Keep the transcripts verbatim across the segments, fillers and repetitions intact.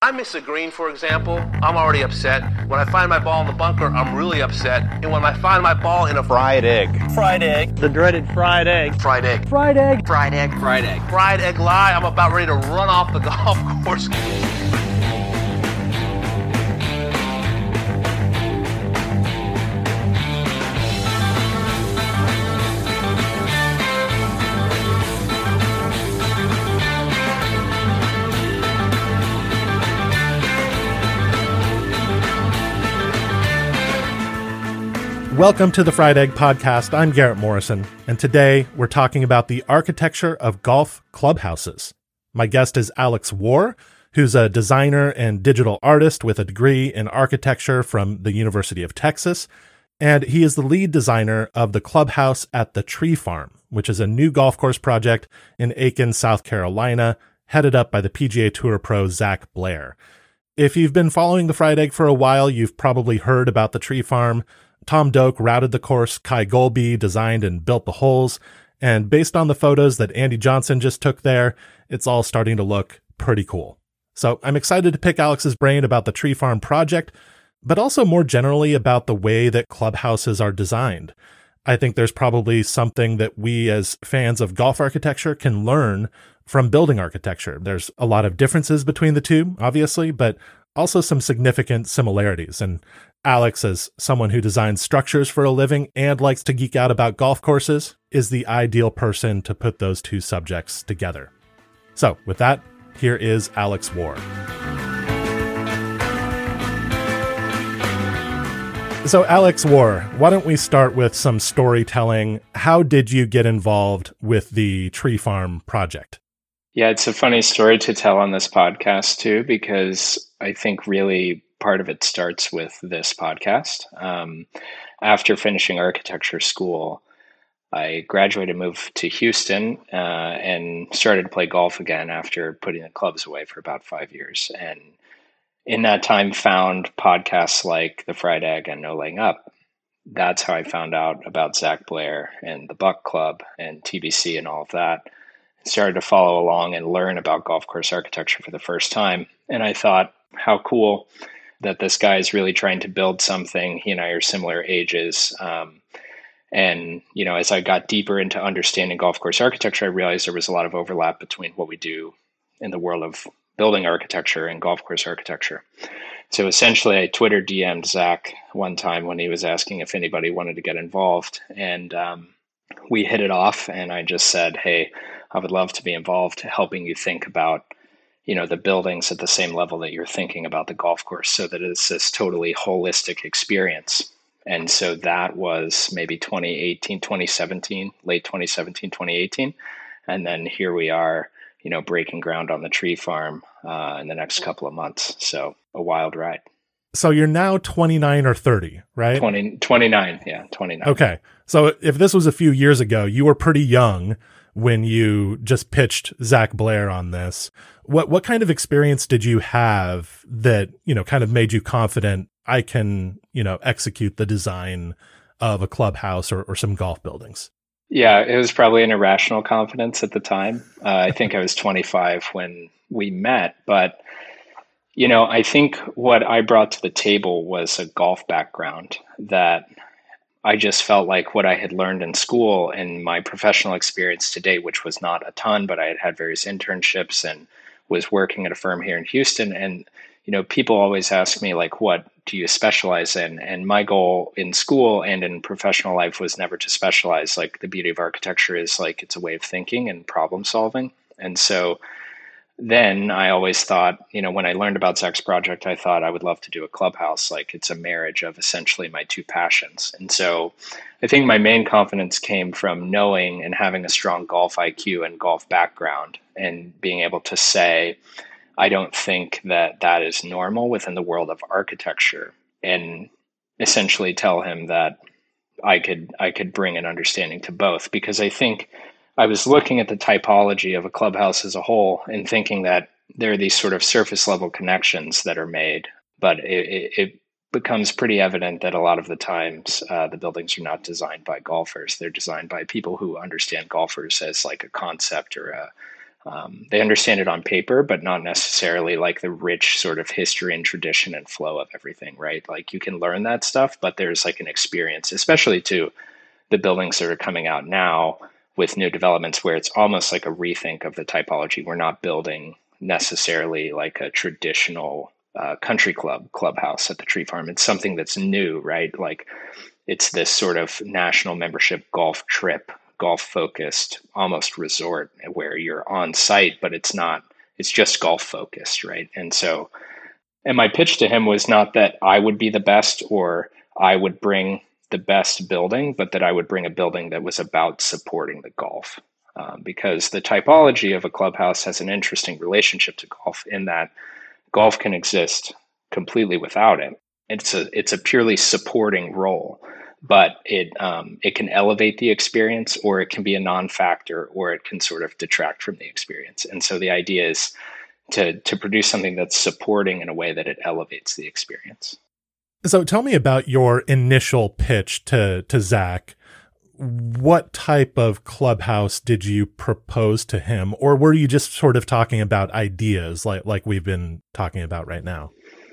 I miss a green, for example, I'm already upset. When I find my ball in the bunker, I'm really upset. And when I find my ball in a fried egg. Fried egg. The dreaded fried egg. Fried egg. Fried egg. Fried egg. Fried egg. Fried egg lie, I'm about ready to run off the golf course. Welcome to the Fried Egg Podcast. I'm Garrett Morrison, and today we're talking about the architecture of golf clubhouses. My guest is Alex Warr, who's a designer and digital artist with a degree in architecture from the University of Texas, and he is the lead designer of the clubhouse at the Tree Farm, which is a new golf course project in Aiken, South Carolina, headed up by the P G A Tour pro Zach Blair. If you've been following the Fried Egg for a while, you've probably heard about the Tree Farm. Tom Doak routed the course, Kai Golby designed and built the holes, and based on the photos that Andy Johnson just took there, it's all starting to look pretty cool. So I'm excited to pick Alex's brain about the Tree Farm project, but also more generally about the way that clubhouses are designed. I think there's probably something that we as fans of golf architecture can learn from building architecture. There's a lot of differences between the two, obviously, but also some significant similarities. And Alex, as someone who designs structures for a living and likes to geek out about golf courses, is the ideal person to put those two subjects together. So with that, here is Alex Warr. So Alex Warr, why don't we start with some storytelling? How did you get involved with the Tree Farm project? Yeah, it's a funny story to tell on this podcast too, because I think really part of it starts with this podcast. Um, after finishing architecture school, I graduated, moved to Houston, uh, and started to play golf again after putting the clubs away for about five years. And in that time, found podcasts like The Fried Egg and No Laying Up. That's how I found out about Zach Blair and the Buck Club and T B C and all of that. Started to follow along and learn about golf course architecture for the first time. And I thought, how cool that this guy is really trying to build something. He and I are similar ages. Um, and, you know, as I got deeper into understanding golf course architecture, I realized there was a lot of overlap between what we do in the world of building architecture and golf course architecture. So essentially, I Twitter D M'd Zach one time when he was asking if anybody wanted to get involved. And um, we hit it off. And I just said, hey, I would love to be involved helping you think about you know, the buildings at the same level that you're thinking about the golf course so that it's this totally holistic experience. And so that was maybe twenty eighteen, twenty seventeen, late twenty seventeen, twenty eighteen. And then here we are, you know, breaking ground on the Tree Farm uh, in the next couple of months. So a wild ride. So you're now twenty-nine or thirty, right? twenty, twenty-nine. Yeah, twenty-nine. Okay. So if this was a few years ago, you were pretty young when you just pitched Zach Blair on this. What what kind of experience did you have that, you know, kind of made you confident I can, you know, execute the design of a clubhouse or, or some golf buildings? Yeah, it was probably an irrational confidence at the time. Uh, I think I was twenty-five when we met, but you know, I think what I brought to the table was a golf background that I just felt like what I had learned in school and my professional experience to date, which was not a ton, but I had had various internships and was working at a firm here in Houston. And, you know, people always ask me, like, what do you specialize in? And my goal in school and in professional life was never to specialize. Like, the beauty of architecture is like, it's a way of thinking and problem solving. And so then I always thought, you know, when I learned about Zach's project, I thought I would love to do a clubhouse. Like, it's a marriage of essentially my two passions. And so I think my main confidence came from knowing and having a strong golf I Q and golf background and being able to say, I don't think that that is normal within the world of architecture, and essentially tell him that I could I could bring an understanding to both. Because I think I was looking at the typology of a clubhouse as a whole and thinking that there are these sort of surface level connections that are made, but it, it, it becomes pretty evident that a lot of the times uh, the buildings are not designed by golfers. They're designed by people who understand golfers as like a concept or a Um, they understand it on paper, but not necessarily like the rich sort of history and tradition and flow of everything, right? Like you can learn that stuff, but there's like an experience, especially to the buildings that are coming out now with new developments where it's almost like a rethink of the typology. We're not building necessarily like a traditional uh, country club clubhouse at the Tree Farm. It's something that's new, right? Like it's this sort of national membership golf trip, golf focused, almost resort where you're on site, but it's not, it's just golf focused, right? And so, and my pitch to him was not that I would be the best or I would bring the best building, but that I would bring a building that was about supporting the golf. Um, because the typology of a clubhouse has an interesting relationship to golf in that golf can exist completely without it. It's a it's a purely supporting role, but it um, it can elevate the experience, or it can be a non-factor, or it can sort of detract from the experience. And so the idea is to to produce something that's supporting in a way that it elevates the experience. So tell me about your initial pitch to to Zach. What type of clubhouse did you propose to him, or were you just sort of talking about ideas like like we've been talking about right now?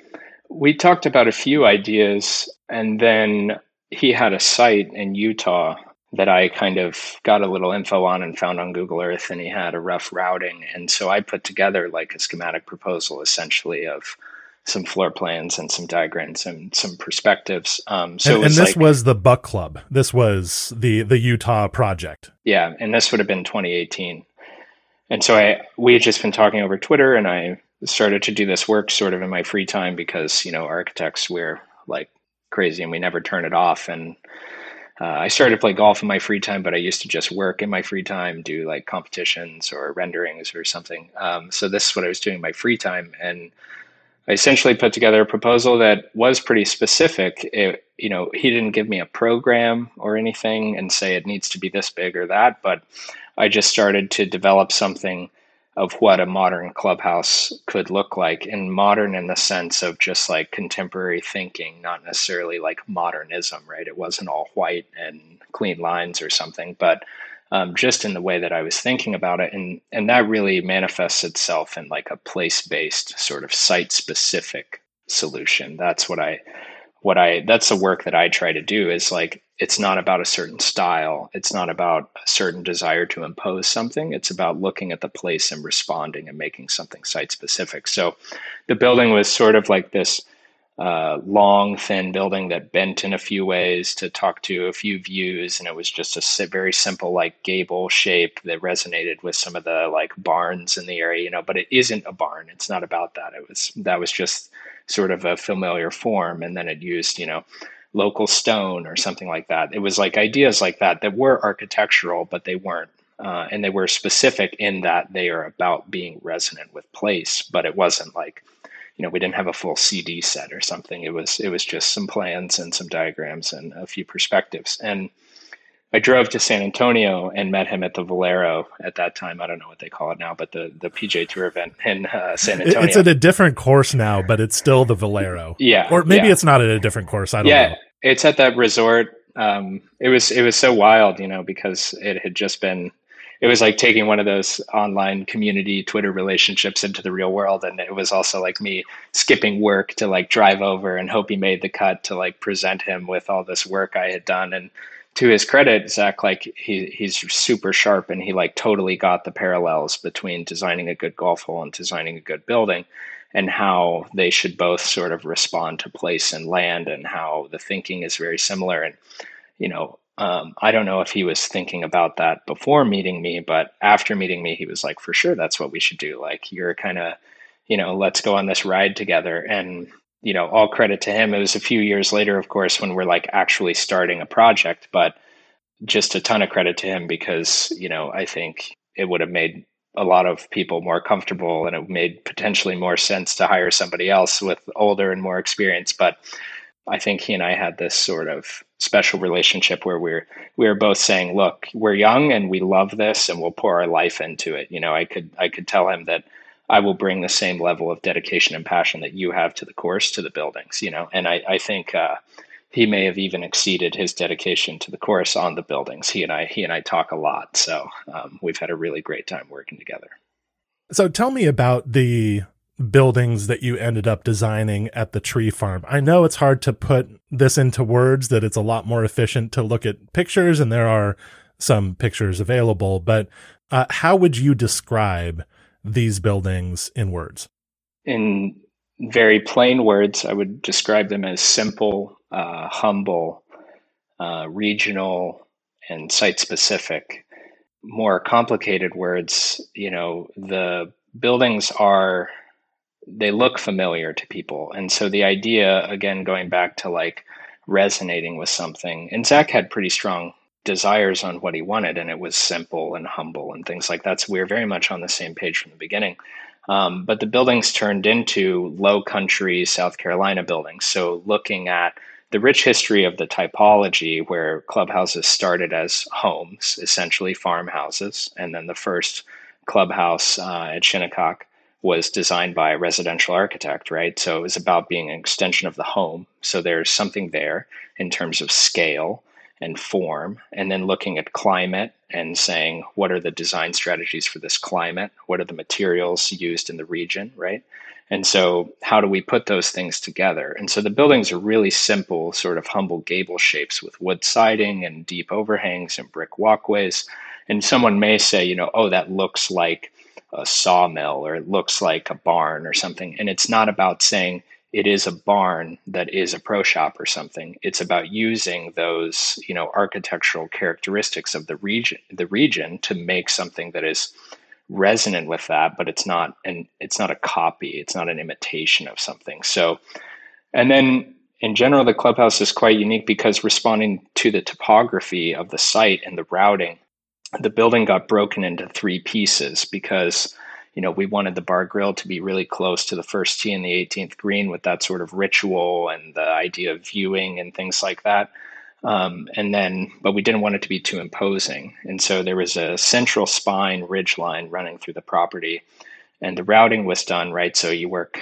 We talked about a few ideas, and then he had a site in Utah that I kind of got a little info on and found on Google Earth, and he had a rough routing. And so I put together like a schematic proposal essentially of some floor plans and some diagrams and some perspectives. Um, so and, and this like, was the Buck Club. This was the the Utah project. Yeah, and this would have been twenty eighteen. And so I we had just been talking over Twitter, and I started to do this work sort of in my free time because, you know, architects, we're like crazy and we never turn it off. And uh, I started to play golf in my free time, but I used to just work in my free time, do like competitions or renderings or something. Um, so this is what I was doing in my free time. And I essentially put together a proposal that was pretty specific. It, you know, he didn't give me a program or anything and say it needs to be this big or that, but I just started to develop something of what a modern clubhouse could look like, and modern in the sense of just like contemporary thinking, not necessarily like modernism, right? It wasn't all white and clean lines or something, but Um, just in the way that I was thinking about it. And, and that really manifests itself in like a place-based sort of site-specific solution. That's what I, what I, that's the work that I try to do is like, it's not about a certain style. It's not about a certain desire to impose something. It's about looking at the place and responding and making something site-specific. So the building was sort of like this uh, long, thin building that bent in a few ways to talk to a few views. And it was just a very simple, like gable shape that resonated with some of the like barns in the area, you know, but it isn't a barn. It's not about that. It was, that was just sort of a familiar form. And then it used, you know, local stone or something like that. It was like ideas like that, that were architectural, but they weren't. Uh, and they were specific in that they are about being resonant with place, but it wasn't like, you know, we didn't have a full C D set or something. It was it was just some plans and some diagrams and a few perspectives. And I drove to San Antonio and met him at the Valero at that time. I don't know what they call it now, but the, the P G A Tour event in uh, San Antonio. It's at a different course now, but it's still the Valero. Yeah. Or maybe yeah. it's not at a different course. I don't yeah, know. Yeah, it's at that resort. Um, it was it was so wild, you know, because it had just been, it was like taking one of those online community Twitter relationships into the real world. And it was also like me skipping work to like drive over and hope he made the cut to like present him with all this work I had done. And to his credit, Zach, like he he's super sharp and he like totally got the parallels between designing a good golf hole and designing a good building, and how they should both sort of respond to place and land, and how the thinking is very similar. And, you know, Um, I don't know if he was thinking about that before meeting me, but after meeting me, he was like, for sure, that's what we should do. Like, you're kind of, you know, let's go on this ride together. And, you know, all credit to him. It was a few years later, of course, when we're like actually starting a project, but just a ton of credit to him because, you know, I think it would have made a lot of people more comfortable, and it made potentially more sense to hire somebody else with older and more experience. But I think he and I had this sort of special relationship where we're we were both saying, look, we're young and we love this and we'll pour our life into it. You know, I could I could tell him that I will bring the same level of dedication and passion that you have to the course, to the buildings, you know, and I, I think uh, he may have even exceeded his dedication to the course on the buildings. He and I he and I talk a lot. So um, we've had a really great time working together. So tell me about the buildings that you ended up designing at the tree farm. I know it's hard to put this into words, that it's a lot more efficient to look at pictures, and there are some pictures available, but uh, how would you describe these buildings in words? In very plain words, I would describe them as simple, uh, humble, uh, regional, and site-specific. More complicated words, you know, the buildings are, they look familiar to people. And so the idea, again, going back to like resonating with something, and Zach had pretty strong desires on what he wanted, and it was simple and humble and things like that. So we were very much on the same page from the beginning. Um, but the buildings turned into low country South Carolina buildings. So looking at the rich history of the typology, where clubhouses started as homes, essentially farmhouses, and then the first clubhouse uh, at Shinnecock was designed by a residential architect, right? So it was about being an extension of the home. So there's something there in terms of scale and form, and then looking at climate and saying, what are the design strategies for this climate? What are the materials used in the region, right? And so how do we put those things together? And so the buildings are really simple, sort of humble gable shapes with wood siding and deep overhangs and brick walkways. And someone may say, you know, oh, that looks like a sawmill, or it looks like a barn or something. And it's not about saying it is a barn that is a pro shop or something. It's about using those, you know, architectural characteristics of the region, the region to make something that is resonant with that, but it's not an it's not a copy, it's not an imitation of something. So, and then in general, the clubhouse is quite unique because responding to the topography of the site and the routing, the building got broken into three pieces because, you know, we wanted the bar grill to be really close to the first tee and the eighteenth green with that sort of ritual and the idea of viewing and things like that. Um, and then, but we didn't want it to be too imposing. And so there was a central spine ridge line running through the property, and the routing was done, right? So you work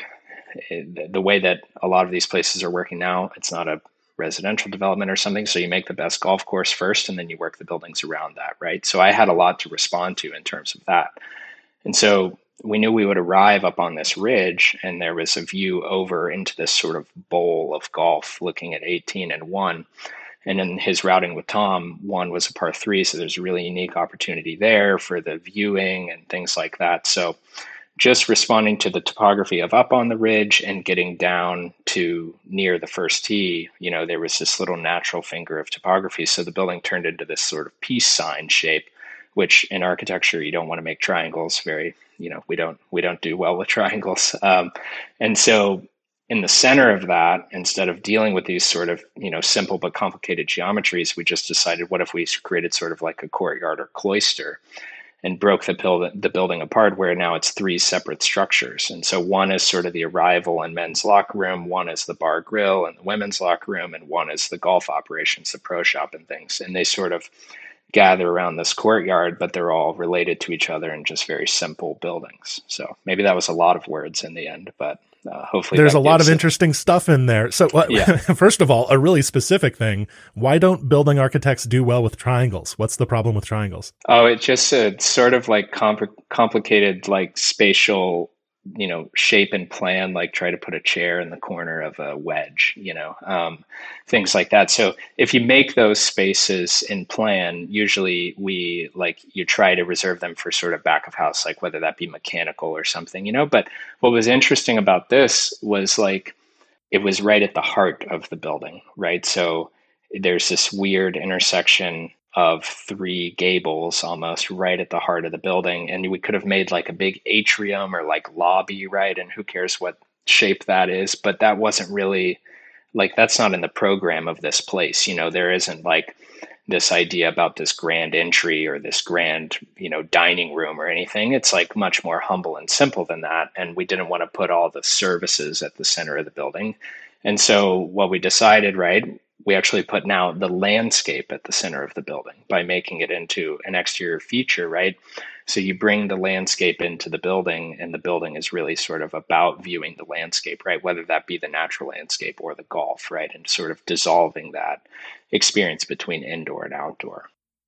the way that a lot of these places are working now. It's not a residential development or something. So you make the best golf course first, and then you work the buildings around that, right? So I had a lot to respond to in terms of that. And so we knew we would arrive up on this ridge, and there was a view over into this sort of bowl of golf looking at eighteen and one. And in his routing with Tom, one was a par three. So there's a really unique opportunity there for the viewing and things like that. So just responding to the topography of up on the ridge and getting down to near the first tee, you know, there was this little natural finger of topography. So the building turned into this sort of peace sign shape, which in architecture, you don't want to make triangles very, you know, we don't, we don't do well with triangles. Um, and so in the center of that, instead of dealing with these sort of, you know, simple but complicated geometries, we just decided, what if we created sort of like a courtyard or cloister, and broke the, pil- the building apart, where now it's three separate structures. And so one is sort of the arrival and men's locker room, one is the bar grill and the women's locker room, and one is the golf operations, the pro shop and things. And they sort of gather around this courtyard, but they're all related to each other in just very simple buildings. So maybe that was a lot of words in the end, but uh, hopefully there's a lot of it. interesting stuff in there. So uh, yeah. First of all, a really specific thing, why don't building architects do well with triangles? What's the problem with triangles? Oh, it's just a sort of like compl- complicated, like spatial, you know, shape and plan, like try to put a chair in the corner of a wedge, you know, um, things like that. So if you make those spaces in plan, usually we like, you try to reserve them for sort of back of house, like whether that be mechanical or something, you know. But what was interesting about this was like, it was right at the heart of the building, right? So there's this weird intersection of three gables almost right at the heart of the building. And we could have made like a big atrium or like lobby, right? And who cares what shape that is, but that wasn't really like, that's not in the program of this place. You know, there isn't like this idea about this grand entry or this grand, you know, dining room or anything. It's like much more humble and simple than that. And we didn't want to put all the services at the center of the building. And so what we decided, right, we actually put now the landscape at the center of the building by making it into an exterior feature, right? So you bring the landscape into the building, and the building is really sort of about viewing the landscape, right? Whether that be the natural landscape or the golf, right? And sort of dissolving that experience between indoor and outdoor.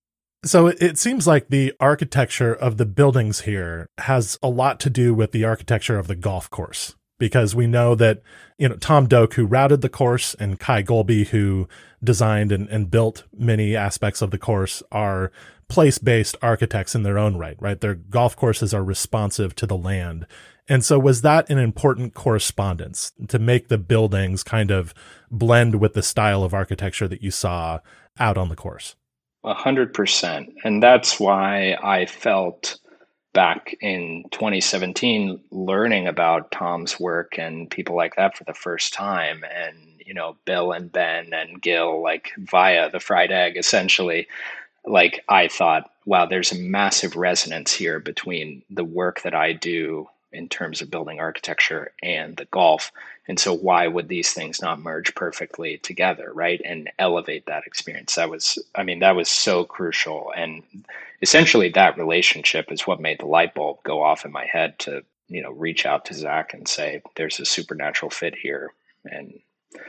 So it, it seems like the architecture of the buildings here has a lot to do with the architecture of the golf course, because we know that, you know, Tom Doak, who routed the course, and Kai Golby, who designed and, and built many aspects of the course, are place-based architects in their own right, right? Their golf courses are responsive to the land. And so was that an important correspondence to make the buildings kind of blend with the style of architecture that you saw out on the course? A hundred percent. And that's why I felt back in twenty seventeen, learning about Tom's work and people like that for the first time. And, you know, Bill and Ben and Gil, like via the Fried Egg, essentially, like I thought, wow, there's a massive resonance here between the work that I do in terms of building architecture and the golf. And so why would these things not merge perfectly together, right? And elevate that experience. That was, I mean, that was so crucial. And essentially that relationship is what made the light bulb go off in my head to, you know, reach out to Zach and say, there's a supernatural fit here. And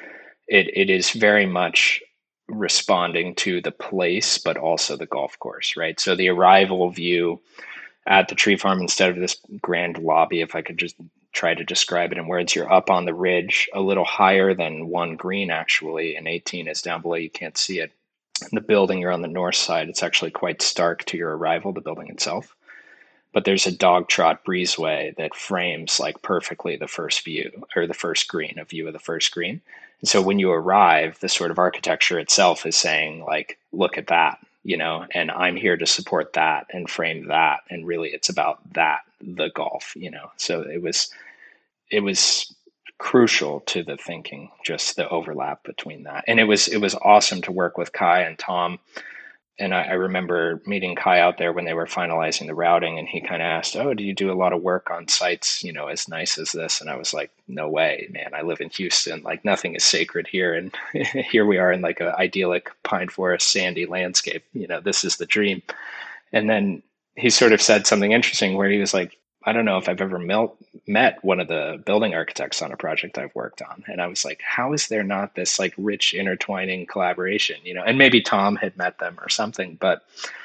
it it is very much responding to the place, but also the golf course, right? So the arrival view at the tree farm, instead of this grand lobby, if I could just try to describe it in words, you're up on the ridge, a little higher than one green, actually, and eighteen is down below. You can't see it. The building, you're on the north side. It's actually quite stark to your arrival, the building itself. But there's a dog trot breezeway that frames like perfectly the first view, or the first green, a view of the first green. And so when you arrive, the sort of architecture itself is saying, like, look at that. You know, and I'm here to support that and frame that. And really it's about that, the golf, you know. So it was, it was crucial to the thinking, just the overlap between that. And it was, it was awesome to work with Kai and Tom. And I, I remember meeting Kai out there when they were finalizing the routing, and he kind of asked, oh, do you do a lot of work on sites, you know, as nice as this? And I was like, no way, man. I live in Houston. Like, nothing is sacred here. And here we are in like an idyllic pine forest, sandy landscape. You know, this is the dream. And then he sort of said something interesting where he was like, I don't know if I've ever mel- met one of the building architects on a project I've worked on. And I was like, how is there not this like rich intertwining collaboration, you know? And maybe Tom had met them or something, but,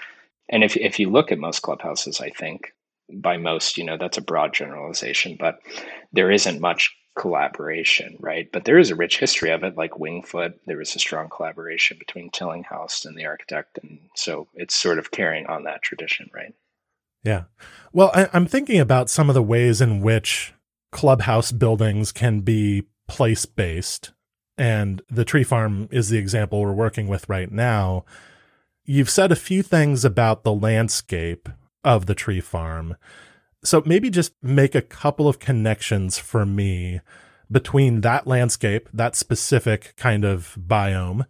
and if if you look at most clubhouses, I think by most, you know, that's a broad generalization, but there isn't much collaboration, right? But there is a rich history of it, like Wingfoot. There was a strong collaboration between Tillinghast and the architect. And so it's sort of carrying on that tradition, right? Yeah. Well, I, I'm thinking about some of the ways in which clubhouse buildings can be place-based, and the tree farm is the example we're working with right now. You've said a few things about the landscape of the tree farm. So maybe just make a couple of connections for me between that landscape, that specific kind of biome,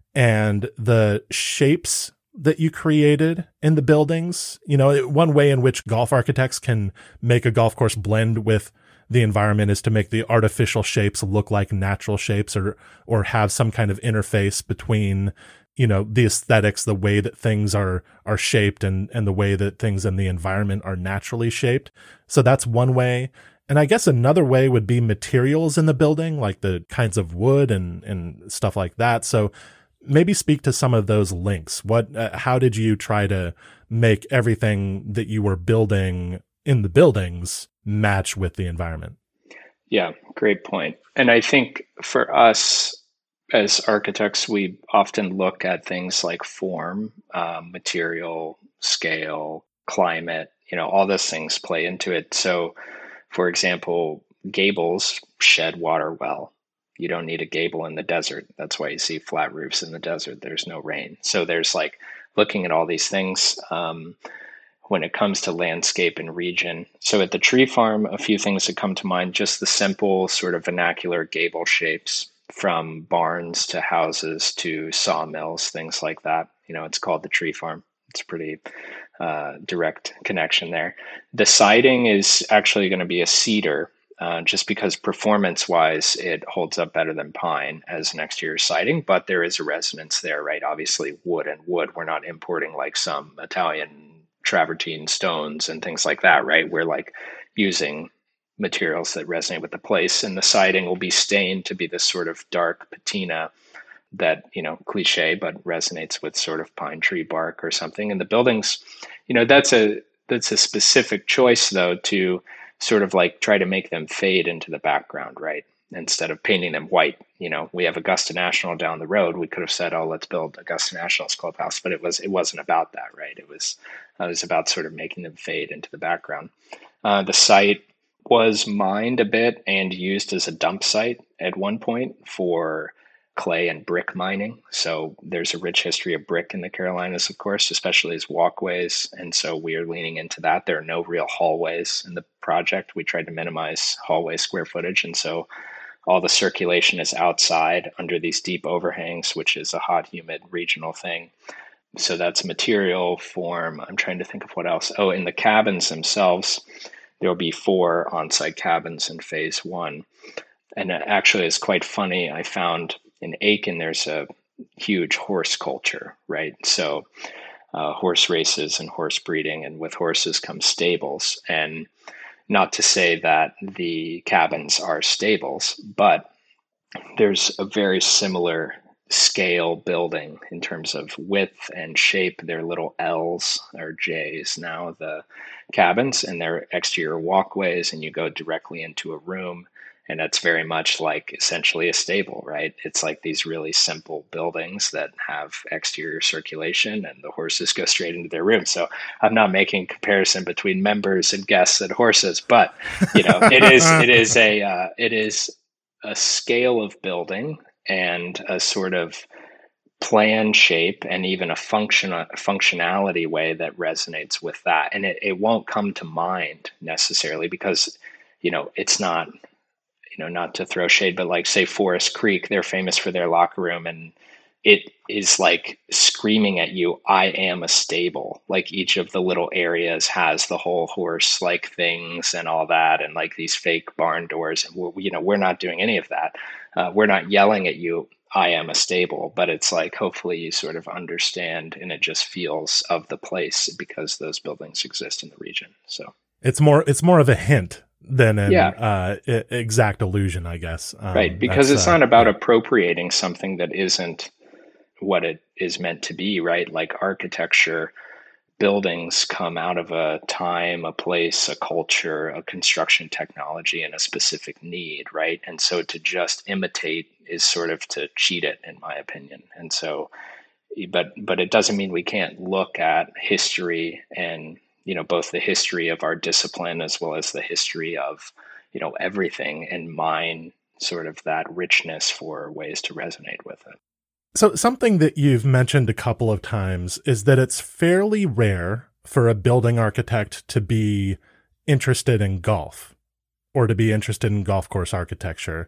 and the shapes that you created in the buildings. You know, one way in which golf architects can make a golf course blend with the environment is to make the artificial shapes look like natural shapes, or, or have some kind of interface between, you know, the aesthetics, the way that things are, are shaped, and, and the way that things in the environment are naturally shaped. So that's one way. And I guess another way would be materials in the building, like the kinds of wood and, and stuff like that. So maybe speak to some of those links. What, uh, how did you try to make everything that you were building in the buildings match with the environment? Yeah, great point. And I think for us as architects, we often look at things like form, um, material, scale, climate, you know, all those things play into it. So for example, gables shed water well. You don't need a gable in the desert. That's why you see flat roofs in the desert. There's no rain. So there's like looking at all these things um, when it comes to landscape and region. So at the tree farm, a few things that come to mind, just the simple sort of vernacular gable shapes, from barns to houses to sawmills, things like that. You know, it's called the tree farm. It's pretty uh, direct connection there. The siding is actually going to be a cedar. Uh, just because performance-wise, it holds up better than pine as an exterior siding, but there is a resonance there, right? Obviously, wood and wood, we're not importing like some Italian travertine stones and things like that, right? We're like using materials that resonate with the place, and the siding will be stained to be this sort of dark patina that, you know, cliche, but resonates with sort of pine tree bark or something. And the buildings, you know, that's a, that's a specific choice though, to sort of like try to make them fade into the background, right? Instead of painting them white. You know, we have Augusta National down the road. We could have said, oh, let's build Augusta National's clubhouse, but it was, it wasn't about that, right? It was, it was about sort of making them fade into the background. Uh, the site was mined a bit and used as a dump site at one point for clay and brick mining. So there's a rich history of brick in the Carolinas, of course, especially as walkways. And so we are leaning into that. There are no real hallways in the project. We tried to minimize hallway square footage. And so all the circulation is outside under these deep overhangs, which is a hot, humid regional thing. So that's material, form. I'm trying to think of what else. Oh, in the cabins themselves, there will be four on-site cabins in phase one. And actually, it's quite funny. I found in Aiken, there's a huge horse culture, right? So uh, horse races and horse breeding, and with horses come stables. And not to say that the cabins are stables, but there's a very similar scale building in terms of width and shape. They're little L's or J's now, the cabins, and they're exterior walkways, and you go directly into a room. And that's very much like essentially a stable, right? It's like these really simple buildings that have exterior circulation, and the horses go straight into their room. So I'm not making a comparison between members and guests and horses, but you know, it is it is a uh, it is a scale of building and a sort of plan shape and even a function functionality way that resonates with that. And it, it won't come to mind necessarily because, you know, it's not, you know, not to throw shade, but like say Forest Creek, they're famous for their locker room, and it is like screaming at you, I am a stable. Like each of the little areas has the whole horse like things and all that, and like these fake barn doors. And we're, you know, we're not doing any of that. Uh, we're not yelling at you, I am a stable, but it's like, hopefully you sort of understand, and it just feels of the place because those buildings exist in the region. So it's more, it's more of a hint than an yeah. uh, exact illusion, I guess. Um, right. Because it's uh, not about yeah. appropriating something that isn't what it is meant to be, right? Like architecture, buildings come out of a time, a place, a culture, a construction technology, and a specific need, right? And so to just imitate is sort of to cheat it, in my opinion. And so, but but it doesn't mean we can't look at history and, you know, both the history of our discipline as well as the history of, you know, everything, and mine sort of that richness for ways to resonate with it. So something that you've mentioned a couple of times is that it's fairly rare for a building architect to be interested in golf or to be interested in golf course architecture.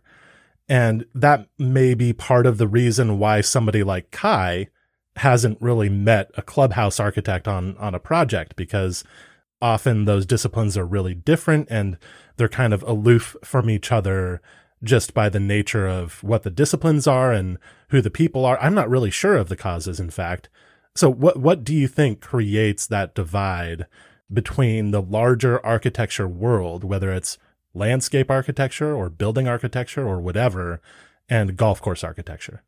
And that may be part of the reason why somebody like Kai hasn't really met a clubhouse architect on, on a project, because often those disciplines are really different and they're kind of aloof from each other just by the nature of what the disciplines are and who the people are. I'm not really sure of the causes, in fact. So what, what do you think creates that divide between the larger architecture world, whether it's landscape architecture or building architecture or whatever, and golf course architecture?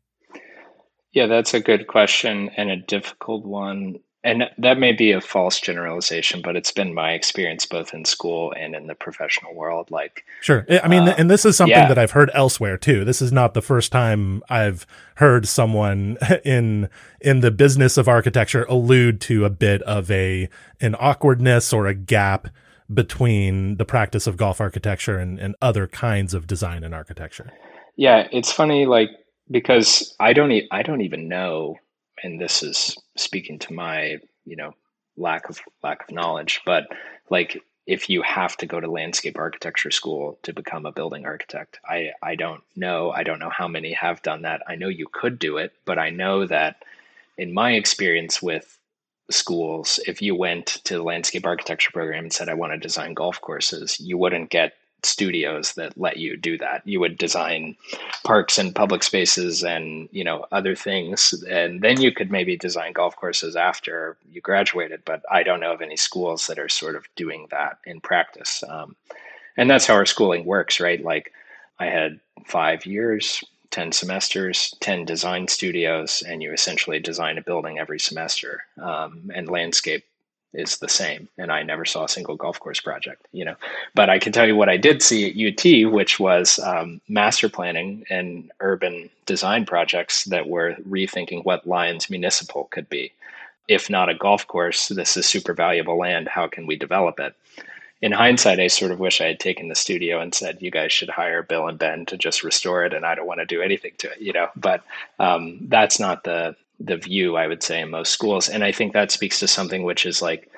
Yeah, that's a good question and a difficult one. And that may be a false generalization, but it's been my experience both in school and in the professional world. Like, sure. I mean, uh, and this is something yeah. that I've heard elsewhere too. This is not the first time I've heard someone in, in the business of architecture allude to a bit of a, an awkwardness or a gap between the practice of golf architecture and, and other kinds of design and architecture. Yeah. It's funny, like, because I don't, e- I don't even know, and this is speaking to my, you know, lack of lack of knowledge, but like if you have to go to landscape architecture school to become a building architect, I, I don't know. I don't know how many have done that. I know you could do it, but I know that in my experience with schools, if you went to the landscape architecture program and said, I want to design golf courses, you wouldn't get studios that let you do that. You would design parks and public spaces and, you know, other things. And then you could maybe design golf courses after you graduated. But I don't know of any schools that are sort of doing that in practice. Um, and that's how our schooling works, right? Like I had five years ten semesters, ten design studios, and you essentially design a building every semester. Um, and landscape is the same. And I never saw a single golf course project, you know. But I can tell you what I did see at U T, which was um, master planning and urban design projects that were rethinking what Lyons Municipal could be. If not a golf course, this is super valuable land. How can we develop it? In hindsight, I sort of wish I had taken the studio and said, you guys should hire Bill and Ben to just restore it, and I don't want to do anything to it, you know. But um, that's not the the view, I would say, in most schools. And I think that speaks to something which is like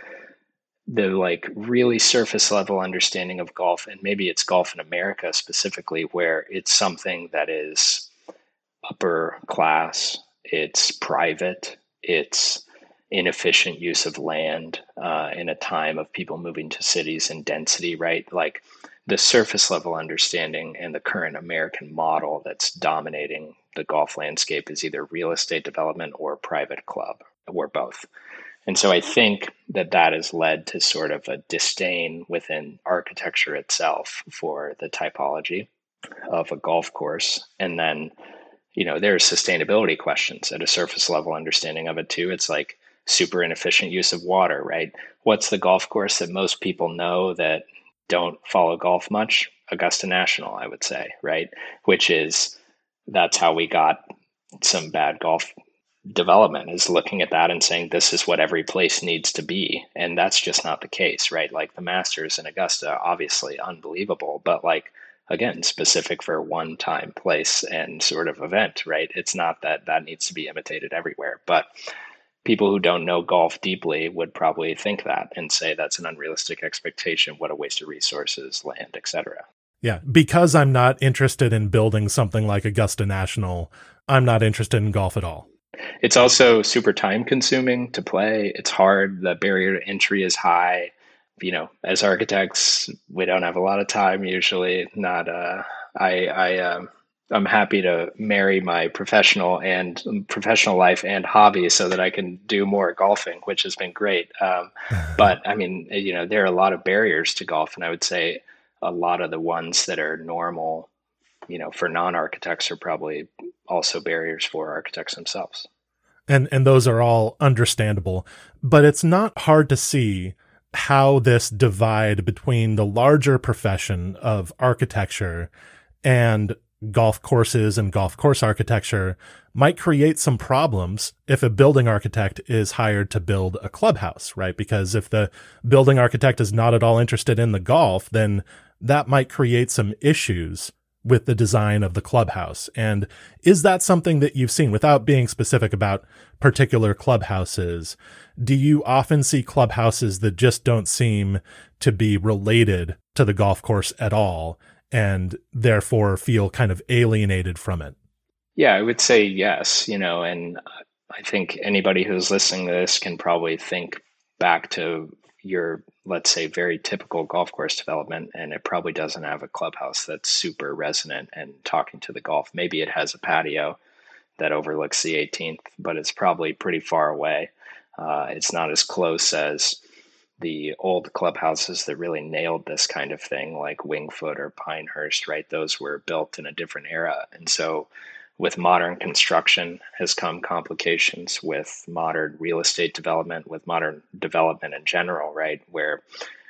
the like really surface level understanding of golf, and maybe it's golf in America specifically, where it's something that is upper class, it's private, it's inefficient use of land uh, in a time of people moving to cities and density, right? Like the surface level understanding and the current American model that's dominating the golf landscape is either real estate development or private club, or both. And so I think that that has led to sort of a disdain within architecture itself for the typology of a golf course. And then, you know, there's sustainability questions at a surface level understanding of it too. It's like super inefficient use of water, right? What's the golf course that most people know that don't follow golf much? Augusta National, I would say, right? Which is, that's how we got some bad golf development, is looking at that and saying, this is what every place needs to be. And that's just not the case, right? Like the Masters in Augusta, obviously unbelievable, but like, again, specific for one time, place, and sort of event, right? It's not that that needs to be imitated everywhere, but people who don't know golf deeply would probably think that and say that's an unrealistic expectation. What a waste of resources, land, et cetera. Yeah, because I'm not interested in building something like Augusta National, I'm not interested in golf at all. It's also super time consuming to play. It's hard. The barrier to entry is high. You know, as architects, we don't have a lot of time usually. Not, uh, I, I, um, I'm happy to marry my professional and professional life and hobby so that I can do more golfing, which has been great. Um, but I mean, you know, there are a lot of barriers to golf, and I would say a lot of the ones that are normal, you know, for non-architects are probably also barriers for architects themselves. And and those are all understandable, but it's not hard to see how this divide between the larger profession of architecture and golf courses and golf course architecture might create some problems if a building architect is hired to build a clubhouse, right? Because if the building architect is not at all interested in the golf, then that might create some issues with the design of the clubhouse. And is that something that you've seen, without being specific about particular clubhouses? Do you often see clubhouses that just don't seem to be related to the golf course at all, and therefore feel kind of alienated from it? Yeah, I would say yes, you know, and I think anybody who's listening to this can probably think back to your, let's say, very typical golf course development, and it probably doesn't have a clubhouse that's super resonant and talking to the golf. Maybe it has a patio that overlooks the eighteenth, but it's probably pretty far away. Uh, it's not as close as the old clubhouses that really nailed this kind of thing, like Wingfoot or Pinehurst, right? Those were built in a different era. And so with modern construction has come complications, with modern real estate development, with modern development in general, right? Where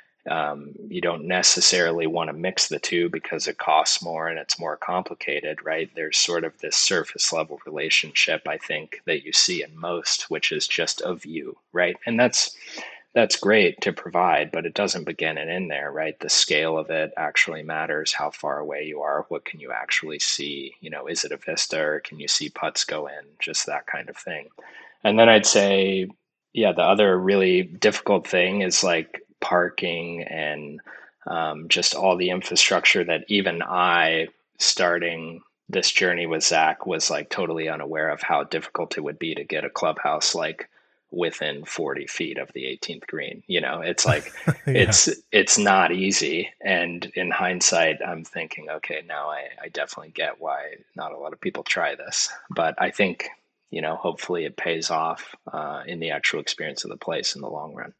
um, you don't necessarily want to mix the two because it costs more and it's more complicated, right? There's sort of this surface level relationship, I think, that you see in most, which is just a view, right? And that's That's great to provide, but it doesn't begin and end there, right? The scale of it actually matters. How far away you are, what can you actually see? You know, is it a vista, or can you see putts go in? Just that kind of thing. And then I'd say, yeah, the other really difficult thing is like parking and um, just all the infrastructure that even I, starting this journey with Zach, was like totally unaware of how difficult it would be to get a clubhouse like within forty feet of the eighteenth green. You know, it's like, yeah. it's, it's not easy. And in hindsight, I'm thinking, okay, now I, I definitely get why not a lot of people try this, but I think, you know, hopefully it pays off uh, in the actual experience of the place in the long run.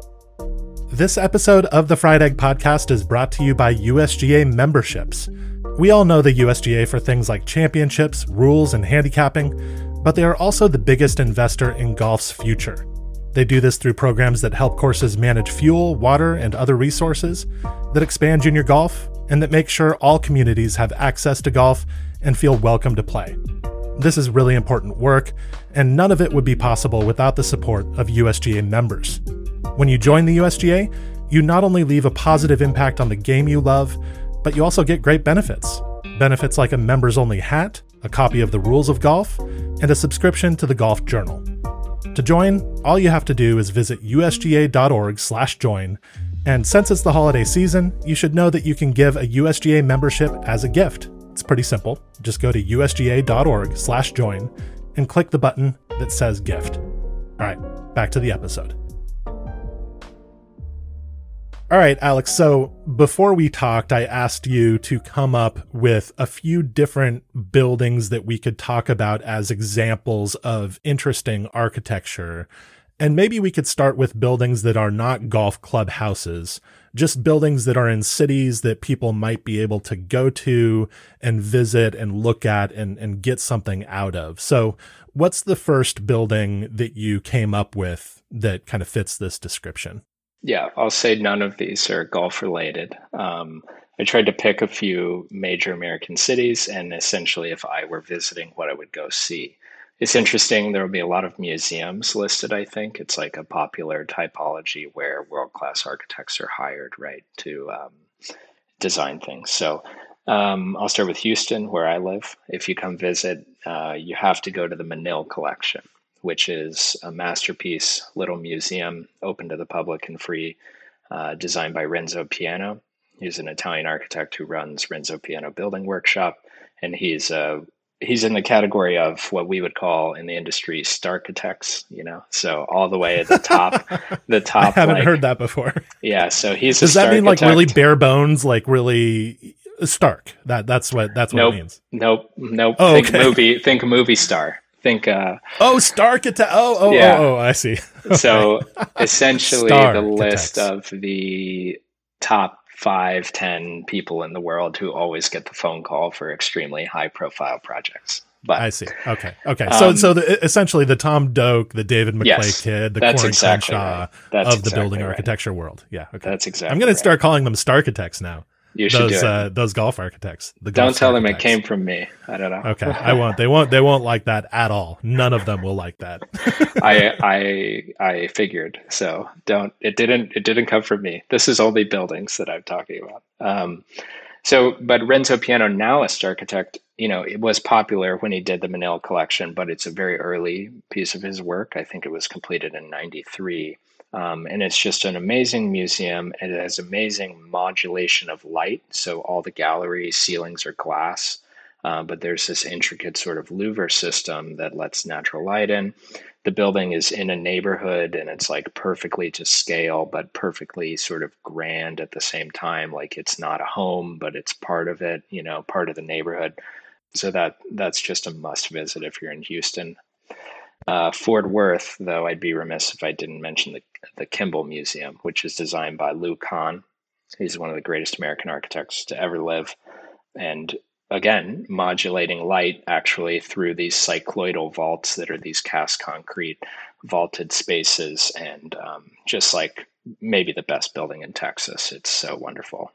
This episode of the Fried Egg Podcast is brought to you by U S G A memberships. We all know the U S G A for things like championships, rules, and handicapping, but they are also the biggest investor in golf's future. They do this through programs that help courses manage fuel, water, and other resources, that expand junior golf, and that make sure all communities have access to golf and feel welcome to play. This is really important work, and none of it would be possible without the support of U S G A members. When you join the U S G A, you not only leave a positive impact on the game you love, but you also get great benefits. Benefits like a members-only hat, a copy of the Rules of Golf, and a subscription to the Golf Journal. To join, all you have to do is visit usga.org slash join, and since it's the holiday season, you should know that you can give a U S G A membership as a gift. It's pretty simple. Just go to usga.org slash join and click the button that says gift. All right, back to the episode. All right, Alex, so before we talked, I asked you to come up with a few different buildings that we could talk about as examples of interesting architecture. And maybe we could start with buildings that are not golf club houses, just buildings that are in cities that people might be able to go to and visit and look at and, and get something out of. So what's the first building that you came up with that kind of fits this description? Yeah, I'll say none of these are golf related. Um, I tried to pick a few major American cities and essentially if I were visiting what I would go see. It's interesting, there will be a lot of museums listed, I think. It's like a popular typology where world-class architects are hired, right, to um, design things. So um, I'll start with Houston, where I live. If you come visit, uh, you have to go to the Menil Collection, which is a masterpiece little museum open to the public and free, uh, designed by Renzo Piano. He's an Italian architect who runs Renzo Piano Building Workshop, and he's uh, he's in the category of what we would call in the industry starchitects, you know, so all the way at the top, the top. I haven't like, heard that before. Yeah, so he's Does a that mean like starchitect. really bare bones, like really stark? That that's what that's what nope, it means. Nope, nope. Oh, think okay. movie, think movie star. Think uh oh starchitect. Oh oh yeah. oh oh. I see. Okay. So essentially, Star the list architects. of the top five, ten people in the world who always get the phone call for extremely high profile projects. But I see. Okay. Okay. So Um, so the, essentially the Tom Doak, the David McClay yes, kid, the that's Corin exactly Crenshaw right. That's of the exactly building right. architecture world. Yeah. Okay. That's exactly. I'm going to right. start calling them starchitects now. You should those do it. uh, those golf architects. The Don't golf tell them it starchitects. came from me. I don't know. Okay, I won't. They won't. They won't like that at all. None of them will like that. I I I figured. So don't. It didn't. It didn't come from me. This is only buildings that I'm talking about. Um, so, but Renzo Piano, now a starchitect, you know, it was popular when he did the Menil Collection, but it's a very early piece of his work. I think it was completed in ninety-three. Um, and it's just an amazing museum. It has amazing modulation of light. So all the gallery ceilings are glass, uh, but there's this intricate sort of louver system that lets natural light in. The building is in a neighborhood and it's like perfectly to scale, but perfectly sort of grand at the same time. Like it's not a home, but it's part of it, you know, part of the neighborhood. So that that's just a must visit if you're in Houston. Uh, Fort Worth, though, I'd be remiss if I didn't mention the, the Kimball Museum, which is designed by Lou Kahn. He's one of the greatest American architects to ever live. And again, modulating light actually through these cycloidal vaults that are these cast concrete vaulted spaces. And um, just like maybe the best building in Texas. It's so wonderful.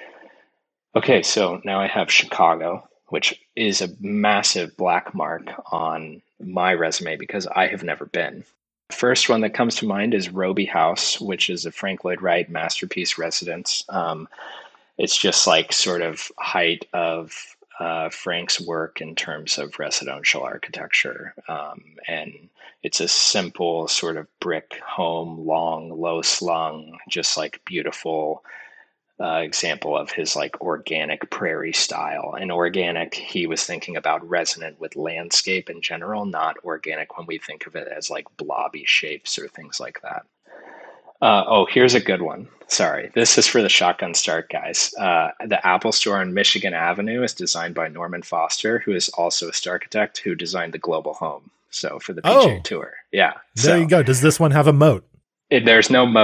Okay, so now I have Chicago, which is a massive black mark on my resume because I have never been. First one that comes to mind is Robie House, which is a Frank Lloyd Wright masterpiece residence. Um, it's just like sort of height of uh, Frank's work in terms of residential architecture. Um, and it's a simple sort of brick home, long, low slung, just like beautiful Uh, example of his like organic prairie style. And organic, he was thinking about resonant with landscape in general, not organic when we think of it as like blobby shapes or things like that. Uh, oh, here's a good one. Sorry, this is for the Shotgun Start guys. Uh, the Apple Store on Michigan Avenue is designed by Norman Foster, who is also a starchitect who designed the Global Home. So for the P G A Oh. Tour. Yeah. There so you go. Does this one have a moat? it, there's no moat.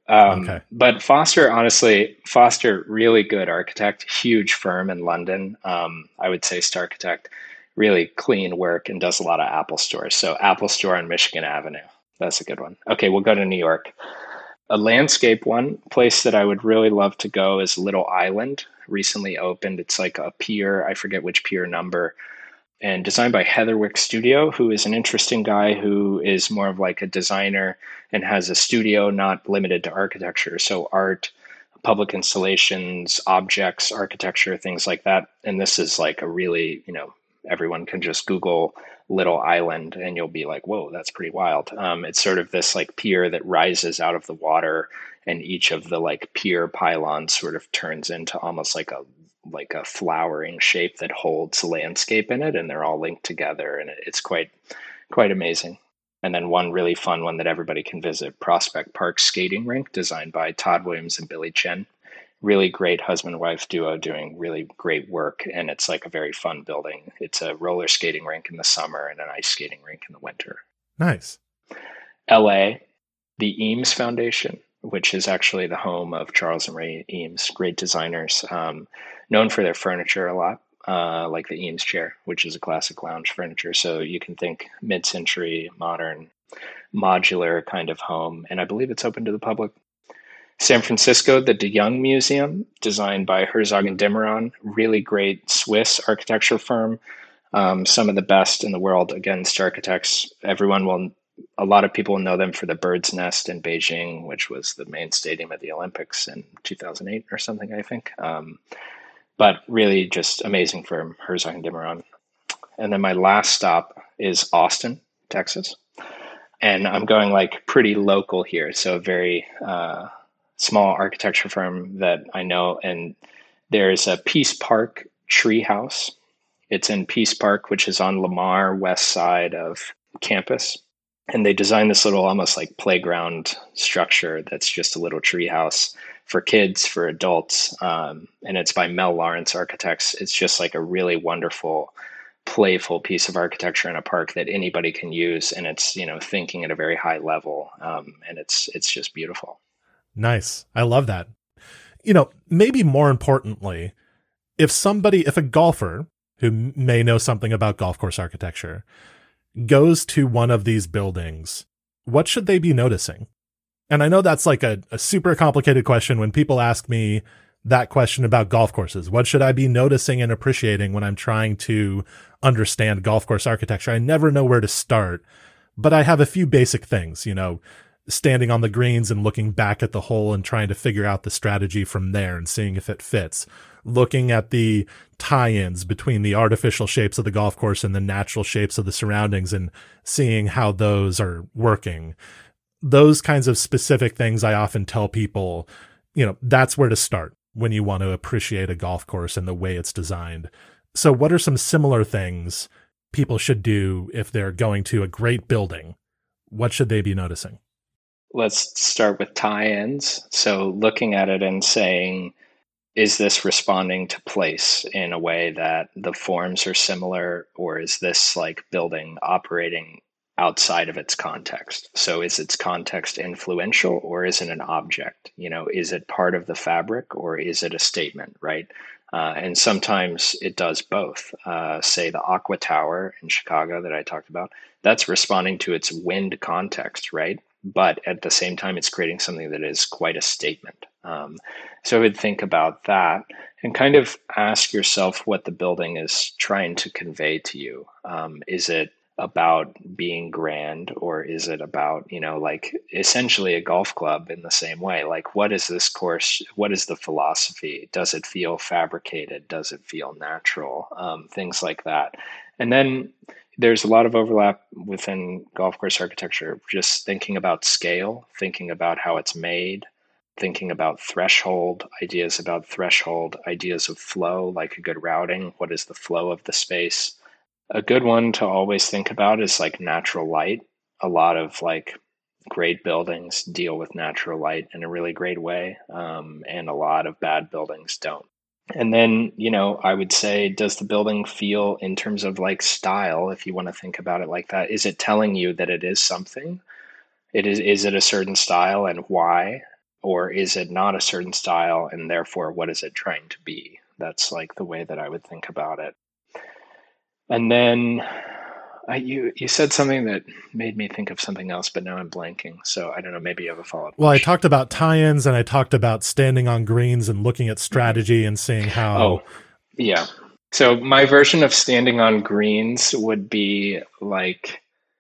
Um, Okay. but Foster, honestly, Foster, really good architect, huge firm in London. Um, I would say Starchitect, really clean work and does a lot of Apple stores. So Apple Store on Michigan Avenue. That's a good one. Okay, we'll go to New York. A landscape one place that I would really love to go is Little Island, recently opened. It's like a pier, I forget which pier number, and designed by Heatherwick Studio, who is an interesting guy who is more of like a designer and has a studio not limited to architecture. So art, public installations, objects, architecture, things like that. And this is like a really, you know, everyone can just Google Little Island and you'll be like, whoa, that's pretty wild. Um, it's sort of this like pier that rises out of the water, and each of the like pier pylons sort of turns into almost like a like a flowering shape that holds landscape in it, and they're all linked together, and it's quite quite amazing. And then one really fun one that everybody can visit, Prospect Park skating rink, designed by Todd Williams and Billy Chen. Really great husband wife duo doing really great work, and it's like a very fun building. It's a roller skating rink in the summer and an ice skating rink in the winter. Nice. L A, the Eames Foundation, which is actually the home of Charles and Ray Eames, great designers, um, known for their furniture a lot, uh, like the Eames chair, which is a classic lounge furniture. So you can think mid-century, modern, modular kind of home, and I believe it's open to the public. San Francisco, the De Young Museum, designed by Herzog and Dimmeron, really great Swiss architecture firm, um, some of the best in the world. Again, Starchitects. Everyone will, a lot of people know them for the Bird's Nest in Beijing, which was the main stadium at the Olympics in two thousand eight or something, I think. Um, but really just amazing firm, Herzog and Dimmeron. And then my last stop is Austin, Texas. And I'm going like pretty local here. So very, uh, small architecture firm that I know, and there's a Peace Park Treehouse. It's in Peace Park, which is on Lamar, west side of campus. And they designed this little almost like playground structure that's just a little treehouse for kids, for adults. Um, and it's by Mel Lawrence Architects. It's just like a really wonderful, playful piece of architecture in a park that anybody can use. And it's, you know, thinking at a very high level. Um, and it's it's just beautiful. Nice. I love that. You know, maybe more importantly, if somebody, if a golfer who may know something about golf course architecture goes to one of these buildings, what should they be noticing? And I know that's like a, a super complicated question when people ask me that question about golf courses. What should I be noticing and appreciating when I'm trying to understand golf course architecture? I never know where to start, but I have a few basic things, you know, standing on the greens and looking back at the hole and trying to figure out the strategy from there and seeing if it fits. Looking at the tie-ins between the artificial shapes of the golf course and the natural shapes of the surroundings and seeing how those are working. Those kinds of specific things I often tell people, you know, that's where to start when you want to appreciate a golf course and the way it's designed. So what are some similar things people should do if they're going to a great building? What should they be noticing? Let's start with tie-ins. So looking at it and saying, is this responding to place in a way that the forms are similar, or is this like building operating outside of its context? So is its context influential, or is it an object? You know, is it part of the fabric, or is it a statement, right? Uh, and sometimes it does both. Uh, say the Aqua Tower in Chicago that I talked about, that's responding to its wind context, right? But at the same time, it's creating something that is quite a statement. Um, so I would think about that and kind of ask yourself what the building is trying to convey to you. Um, is it about being grand, or is it about, you know, like essentially a golf club in the same way? Like, what is this course? What is the philosophy? Does it feel fabricated? Does it feel natural? Um, things like that. And then there's a lot of overlap within golf course architecture, just thinking about scale, thinking about how it's made, thinking about threshold, ideas about threshold, ideas of flow, like a good routing. What is the flow of the space? A good one to always think about is like natural light. A lot of like great buildings deal with natural light in a really great way, um, and a lot of bad buildings don't. And then, you know, I would say, does the building feel in terms of like style, if you want to think about it like that, is it telling you that it is something? It is, is it a certain style, and why? or is it not a certain style, and therefore what is it trying to be? That's like the way that I would think about it. And then I, you you said something that made me think of something else, but now I'm blanking. So I don't know. Maybe you have a follow-up. Well, question. I talked about tie-ins, and I talked about standing on greens and looking at strategy and seeing how. Oh, yeah. So my version of standing on greens would be like,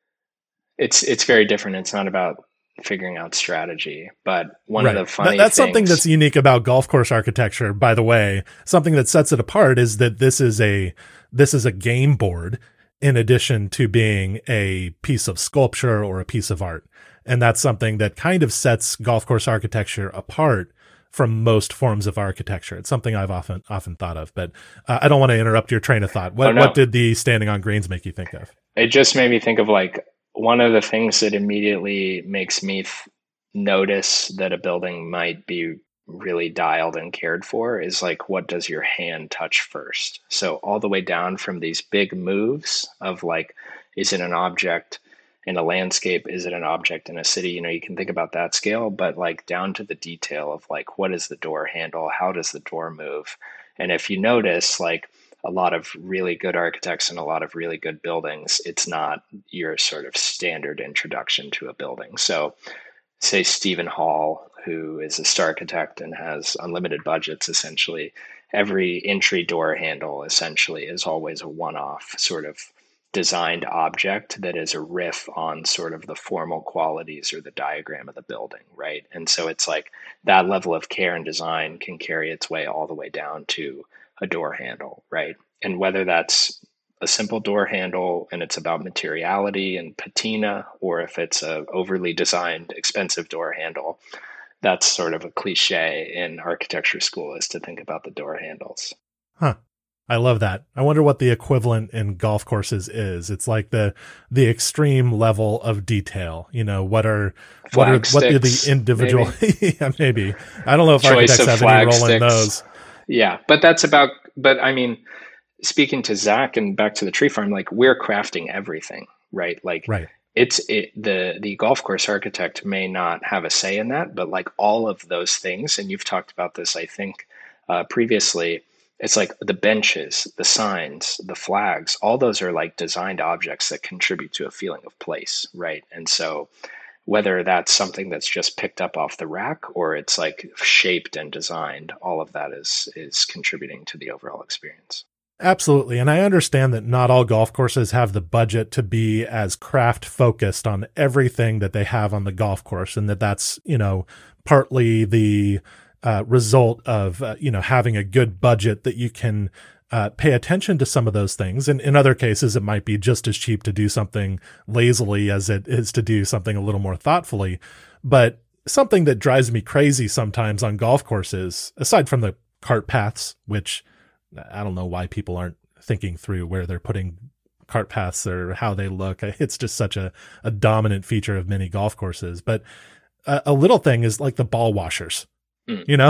it's it's very different. It's not about figuring out strategy, but one right. of the funny that, that's things, something that's unique about golf course architecture, by the way. Something that sets it apart is that this is a this is a game board in addition to being a piece of sculpture or a piece of art. And that's something that kind of sets golf course architecture apart from most forms of architecture. It's something I've often often thought of, but uh, I don't want to interrupt your train of thought. What, oh, no. what did the standing on greens make you think of? It just made me think of like one of the things that immediately makes me th- notice that a building might be really dialed and cared for is like, what does your hand touch first? So all the way down from these big moves of like, is it an object in a landscape? Is it an object in a city? You know, you can think about that scale, but like down to the detail of like, what is the door handle? How does the door move? And if you notice, like a lot of really good architects and a lot of really good buildings, it's not your sort of standard introduction to a building. So say Stephen Hall, who is a star architect and has unlimited budgets, essentially, every entry door handle essentially is always a one-off sort of designed object that is a riff on sort of the formal qualities or the diagram of the building, right? And so it's like that level of care and design can carry its way all the way down to a door handle, right? And whether that's a simple door handle and it's about materiality and patina, or if it's a overly designed, expensive door handle, that's sort of a cliche in architecture school, is to think about the door handles. Huh. I love that. I wonder what the equivalent in golf courses is. It's like the the extreme level of detail. You know, what are Flag what are sticks, what do the individual maybe. yeah, maybe. I don't know if Choice architects of have any role sticks. in those. Yeah, but that's about but I mean, speaking to Zach and back to the tree farm, like we're crafting everything, right? Like right. It's it, the the golf course architect may not have a say in that, but like all of those things, and you've talked about this, I think, uh, previously. It's like the benches, the signs, the flags. All those are like designed objects that contribute to a feeling of place, right? And so, whether that's something that's just picked up off the rack or it's like shaped and designed, all of that is is contributing to the overall experience. Absolutely. And I understand that not all golf courses have the budget to be as craft focused on everything that they have on the golf course. And that that's, you know, partly the uh, result of, uh, you know, having a good budget that you can uh, pay attention to some of those things. And in other cases, it might be just as cheap to do something lazily as it is to do something a little more thoughtfully. But something that drives me crazy sometimes on golf courses, aside from the cart paths, which I don't know why people aren't thinking through where they're putting cart paths or how they look. It's just such a, a dominant feature of many golf courses. But a, a little thing is like the ball washers, mm. you know,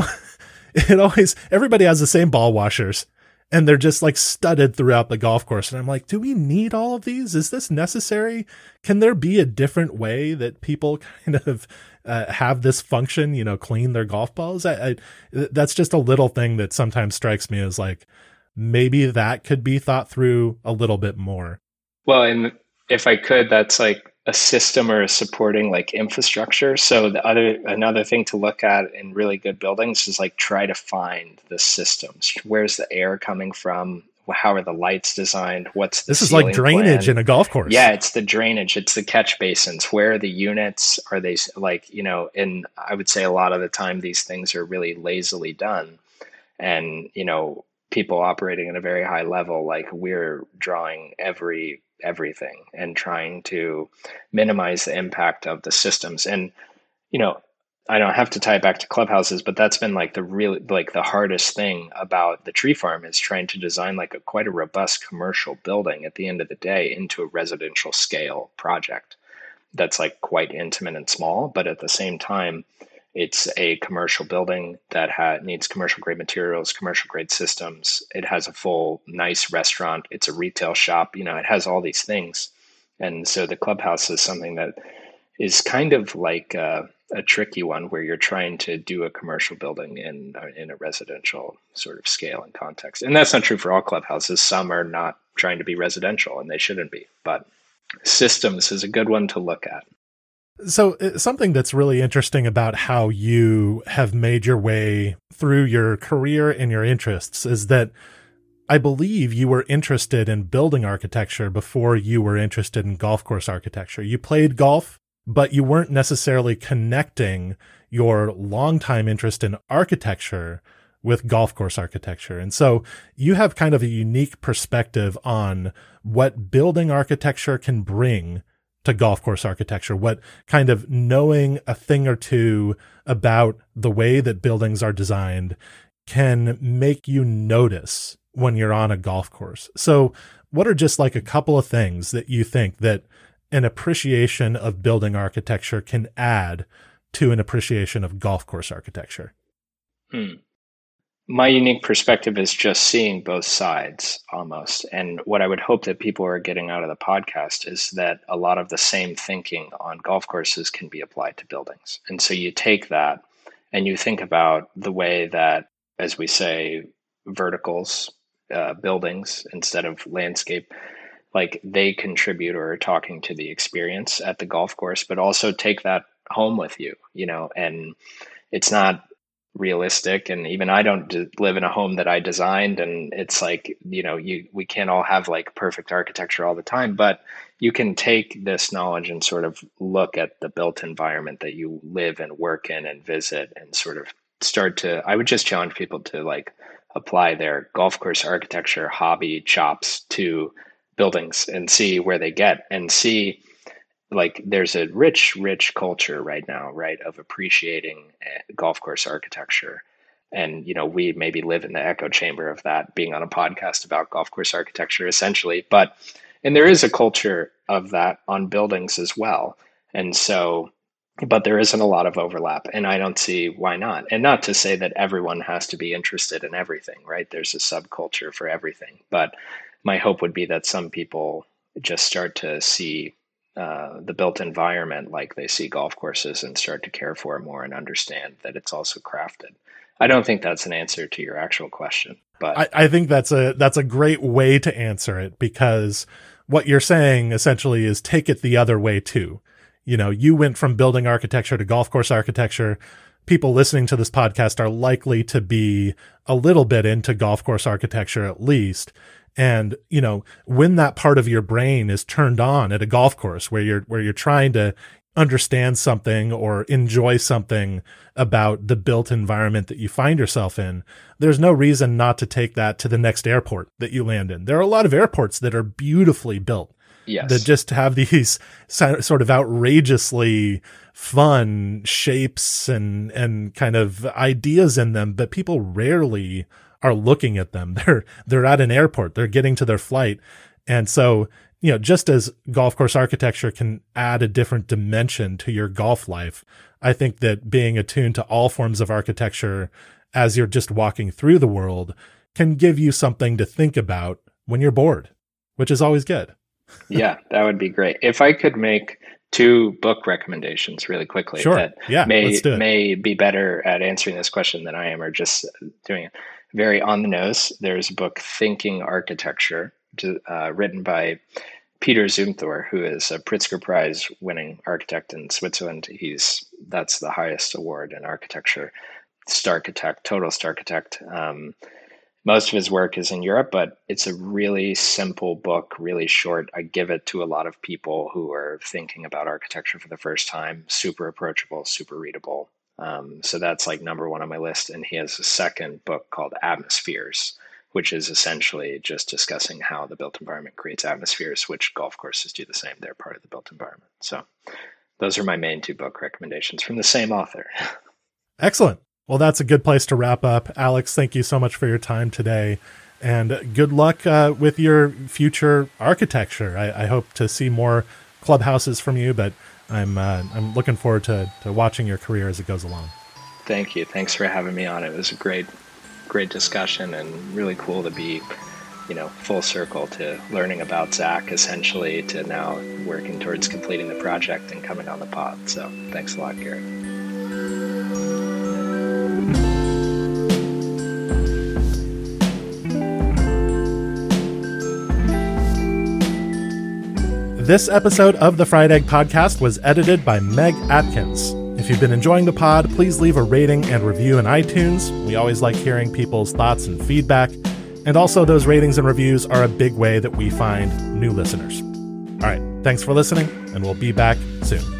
it always, everybody has the same ball washers and they're just like studded throughout the golf course. And I'm like, do we need all of these? Is this necessary? Can there be a different way that people kind of uh, have this function, you know, clean their golf balls? I, I, that's just a little thing that sometimes strikes me as like, maybe that could be thought through a little bit more. Well, and if I could, that's like a system or a supporting like infrastructure. So the other, another thing to look at in really good buildings is like try to find the systems. Where's the air coming from? How are the lights designed? What's the This is like drainage plan? in a golf course. Yeah, it's the drainage. It's the catch basins. Where are the units? Are they like, you know, and I would say a lot of the time these things are really lazily done. And, you know, people operating at a very high level, like we're drawing every everything and trying to minimize the impact of the systems. And, you know, I don't have to tie it back to clubhouses, but that's been like the really like the hardest thing about the tree farm is trying to design like a quite a robust commercial building at the end of the day into a residential scale project that's like quite intimate and small, but at the same time it's a commercial building that ha- needs commercial grade materials, commercial grade systems. It has a full nice restaurant. It's a retail shop. You know, it has all these things. And so the clubhouse is something that is kind of like uh, a tricky one where you're trying to do a commercial building in in a residential sort of scale and context. And that's not true for all clubhouses. Some are not trying to be residential, and they shouldn't be. But systems is a good one to look at. So something that's really interesting about how you have made your way through your career and your interests is that I believe you were interested in building architecture before you were interested in golf course architecture. You played golf, but you weren't necessarily connecting your longtime interest in architecture with golf course architecture. And so you have kind of a unique perspective on what building architecture can bring to golf course architecture, what kind of knowing a thing or two about the way that buildings are designed can make you notice when you're on a golf course. So what are just like a couple of things that you think that an appreciation of building architecture can add to an appreciation of golf course architecture? Hmm. My unique perspective is just seeing both sides almost. And what I would hope that people are getting out of the podcast is that a lot of the same thinking on golf courses can be applied to buildings. And so you take that and you think about the way that, as we say, verticals, uh, buildings instead of landscape, like they contribute or are talking to the experience at the golf course, but also take that home with you, you know, and it's not realistic. And even I don't d- live in a home that I designed. And it's like, you know, you, we can't all have like perfect architecture all the time, but you can take this knowledge and sort of look at the built environment that you live and work in and visit and sort of start to, I would just challenge people to like apply their golf course architecture hobby chops to buildings and see where they get and see like there's a rich, rich culture right now, right, of appreciating golf course architecture. And, you know, we maybe live in the echo chamber of that, being on a podcast about golf course architecture, essentially. But, and there is a culture of that on buildings as well. And so, but there isn't a lot of overlap. And I don't see why not. And not to say that everyone has to be interested in everything, right? There's a subculture for everything. But my hope would be that some people just start to see Uh, the built environment like they see golf courses and start to care for it more and understand that it's also crafted. I don't think that's an answer to your actual question, but I, I think that's a that's a great way to answer it, because what you're saying essentially is take it the other way too. You know, you went from building architecture to golf course architecture. People listening to this podcast are likely to be a little bit into golf course architecture at least. And, you know, when that part of your brain is turned on at a golf course where you're, where you're trying to understand something or enjoy something about the built environment that you find yourself in, there's no reason not to take that to the next airport that you land in. There are a lot of airports that are beautifully built. Yes. That just have these sort of outrageously fun shapes and, and kind of ideas in them, but people rarely are looking at them. They're, they're at an airport, they're getting to their flight. And so, you know, just as golf course architecture can add a different dimension to your golf life, I think that being attuned to all forms of architecture as you're just walking through the world can give you something to think about when you're bored, which is always good. Yeah, that would be great. If I could make two book recommendations really quickly sure. that yeah, may may be better at answering this question than I am, or just doing it very on the nose. There's a book, Thinking Architecture, uh, written by Peter Zumthor, who is a Pritzker Prize winning architect in Switzerland. He's that's the highest award in architecture. Starchitect, total Starchitect. Um, most of his work is in Europe, but it's a really simple book, really short. I give it to a lot of people who are thinking about architecture for the first time. Super approachable, super readable. Um, so that's like number one on my list. And he has a second book called Atmospheres, which is essentially just discussing how the built environment creates atmospheres, which golf courses do the same. They're part of the built environment. So those are my main two book recommendations from the same author. Excellent. Well, that's a good place to wrap up. Alex, thank you so much for your time today, and good luck uh, with your future architecture. I, I hope to see more clubhouses from you, but I'm uh, I'm looking forward to, to watching your career as it goes along. Thank you. Thanks for having me on. It was a great, great discussion, and really cool to be, you know, full circle to learning about Zach, essentially, to now working towards completing the project and coming on the pod. So thanks a lot, Garrett. This episode of the Fried Egg Podcast was edited by Meg Atkins. If you've been enjoying the pod, please leave a rating and review in iTunes. We always like hearing people's thoughts and feedback. And also, those ratings and reviews are a big way that we find new listeners. All right, thanks for listening, and we'll be back soon.